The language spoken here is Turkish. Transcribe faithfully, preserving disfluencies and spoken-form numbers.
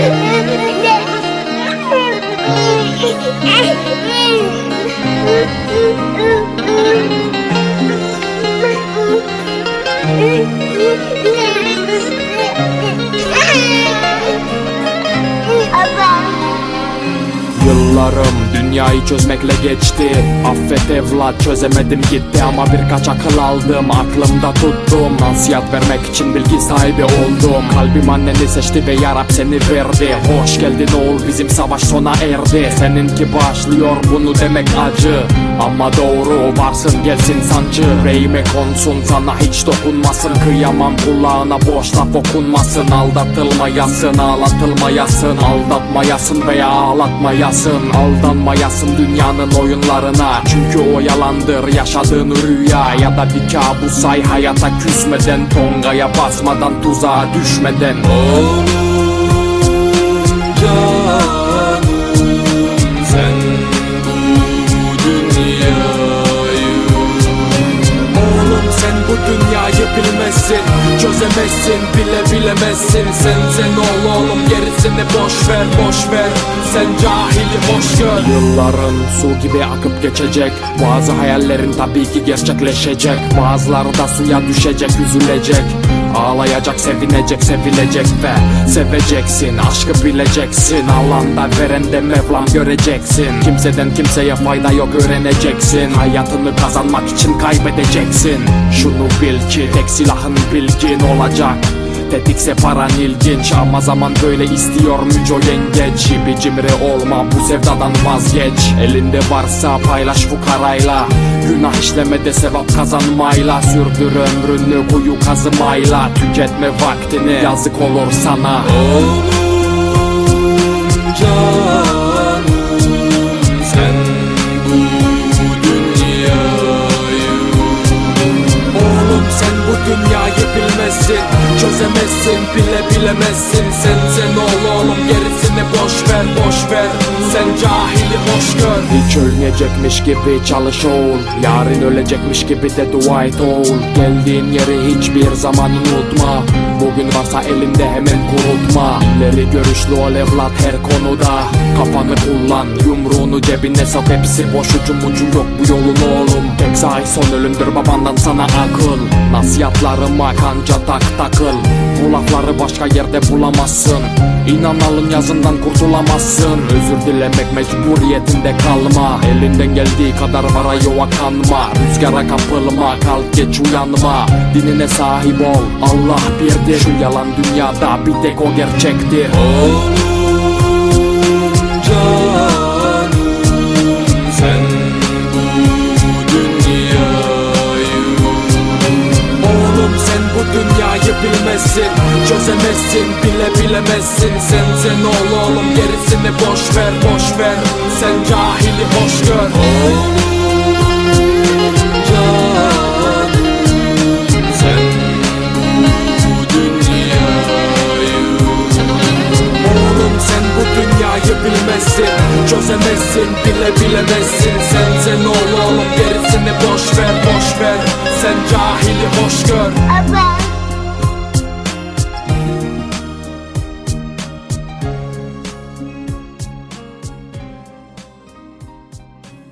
Yıllarım dünyayı çözmekle geçti. Affet evlat, çözemedim gitti ama birkaç akıl aldım, aklımda tuttum. Nasihat vermek için bilgi sahibi oldum. Kalbim anneni seçti ve yarab seni verdi. Hoş geldin oğul, bizim savaş sona erdi. Seninki başlıyor, bunu demek acı ama doğru, varsın gelsin sancı. Yüreğime konsun, sana hiç dokunmasın. Kıyamam kulağına boş laf okunmasın. Aldatılmayasın, ağlatılmayasın. Aldatmayasın veya ağlatmayasın. Aldanmayasın dünyanın oyunlarına. Çünkü o yalandır yaşadığın rüya. Ya da bir kabus say, hayata küsmeden, tongaya basmadan, tuzağa düşmeden. Oğlum canım, sen bu dünyayı, oğlum sen bu dünyayı bilmezsin, çözemezsin, bile bilemezsin. Sen sen ol oğlum, gerisini boş ver, boş ver. Sen cahili hoş gör. Yılların su gibi akıp geçecek. Bazı hayallerin tabii ki gerçekleşecek. Bazıları da suya düşecek, üzülecek. Ağlayacak, sevinecek, sevilecek ve seveceksin. Aşkı bileceksin. Alanda veren de Mevlam göreceksin. Kimseden kimseye fayda yok, öğreneceksin. Hayatını kazanmak için kaybedeceksin. Şunu bil ki tek silahın bilgin olacak. Tetikse paran ilginç ama zaman böyle istiyor müco yengeç. Bir cimri olma, bu sevdadan vazgeç. Elinde varsa paylaş fukarayla. Günah işlemede sevap kazanmayla. Sürdür ömrünü kuyu kazımayla. Tüketme vaktini, yazık olur sana. oğlum canım, sen bu dünyayı, oğlum sen bu dünyayı bilmezsin, çözemezsin, bile bilemezsin. Sen sen ol oğlum, gerisini boş ver, boş ver. Sen cahili hoş gör. Hiç ölmeyecekmiş gibi çalış oğul. Yarın ölecekmiş gibi de dua et oğul. Geldiğin yeri hiçbir zaman unutma. Bugün varsa elinde hemen kurutma. İleri görüşlü ol evlat her konuda. Kafanı kullan, yumruğunu cebine sok. Hepsi boş, ucu mucu yok bu yolun oğlum. Tek sahi son ölümdür, babandan sana akıl. Nasihatlarıma kanca tak takıl. Bu lafları başka yerde bulamazsın. İnan alın yazından kurtulamazsın. Özür dilemek mecburiyetinde kalma. Elinden geldiği kadar var ayova kanma. Rüzgara kapılma, kalk geç uyanma. Dinine sahip ol, Allah birdir. Şu yalan dünyada bir tek o gerçektir. oğlum canım, sen bu dünyayı, oğlum sen bu dünyayı bilmezsin, çözemezsin, bile bilemezsin. Sen sen ol oğlum, gerisini boş ver, boş ver. Sen cahili hoş gör. oğlum canım, sen bu dünyayı, oğlum sen bu dünyayı bilmezsin, çözemezsin, bile bilemezsin. Sen sen ol oğlum, gerisini boş ver, boş ver. Sen cahili hoş gör.